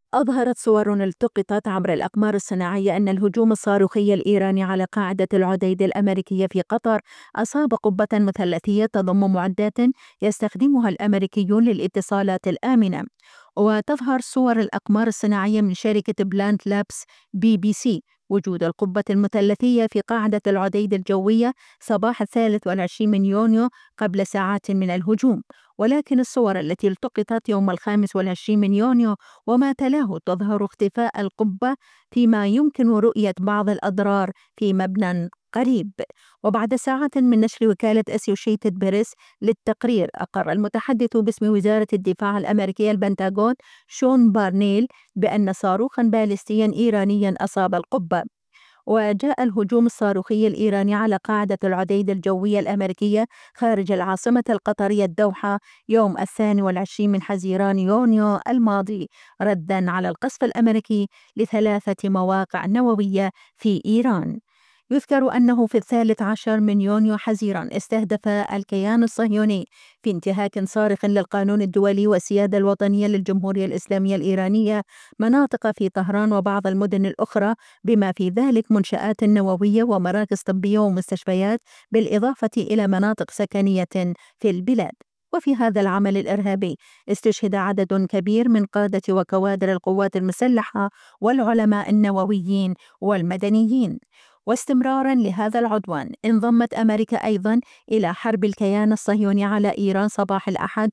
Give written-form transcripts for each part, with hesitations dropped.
أظهرت صور التقطت عبر الأقمار الصناعية أن الهجوم الصاروخي الإيراني على قاعدة العديد الأمريكية في قطر أصاب قبة مثلثية تضم معدات يستخدمها الأمريكيون للاتصالات الآمنة. وتظهر صور الأقمار الصناعية من شركة بلانت لابس BBC وجود القبة المثلثية في قاعدة العديد الجوية صباح 23 من يونيو قبل ساعات من الهجوم. ولكن الصور التي التقطت يوم 25 من يونيو وما تلاه تظهر اختفاء القبة، فيما يمكن رؤية بعض الأضرار في مبنى قريب. وبعد ساعات من نشر وكالة أسوشيتد بريس للتقرير، أقر المتحدث باسم وزارة الدفاع الأمريكية البنتاغون شون بارنيل بأن صاروخا باليستيا إيرانيا أصاب القبة. وجاء الهجوم الصاروخي الإيراني على قاعدة العديد الجوية الأمريكية خارج العاصمة القطرية الدوحة يوم 22 من حزيران يونيو الماضي، ردًا على القصف الأمريكي ل3 مواقع نووية في إيران. يذكر أنه في 13 من يونيو حزيران استهدف الكيان الصهيوني في انتهاك صارخ للقانون الدولي والسيادة الوطنية للجمهورية الإسلامية الإيرانية مناطق في طهران وبعض المدن الأخرى، بما في ذلك منشآت نووية ومراكز طبية ومستشفيات، بالإضافة إلى مناطق سكنية في البلاد. وفي هذا العمل الإرهابي استشهد عدد كبير من قادة وكوادر القوات المسلحة والعلماء النوويين والمدنيين. واستمرارا لهذا العدوان، انضمت أمريكا أيضا إلى حرب الكيان الصهيوني على إيران صباح الأحد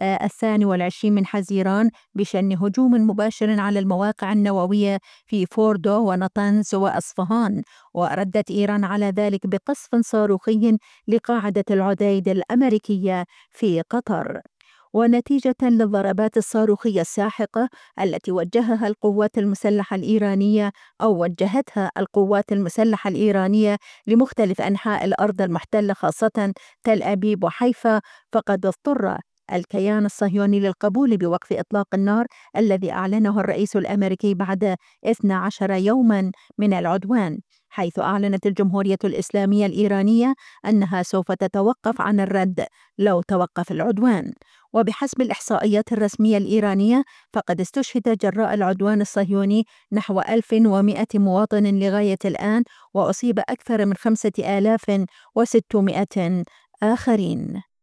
22 من حزيران بشن هجوم مباشر على المواقع النووية في فوردو ونطنز وأصفهان. وردت إيران على ذلك بقصف صاروخي لقاعدة العديد الأمريكية في قطر. ونتيجة للضربات الصاروخية الساحقة التي وجهتها القوات المسلحة الإيرانية لمختلف أنحاء الأرض المحتلة خاصة تل أبيب وحيفا، فقد اضطر الكيان الصهيوني للقبول بوقف إطلاق النار الذي أعلنه الرئيس الأمريكي بعد 12 يوما من العدوان، حيث أعلنت الجمهورية الإسلامية الإيرانية أنها سوف تتوقف عن الرد لو توقف العدوان. وبحسب الإحصائيات الرسمية الإيرانية، فقد استشهد جراء العدوان الصهيوني نحو 1100 مواطن لغاية الآن، وأصيب أكثر من 5600 آخرين.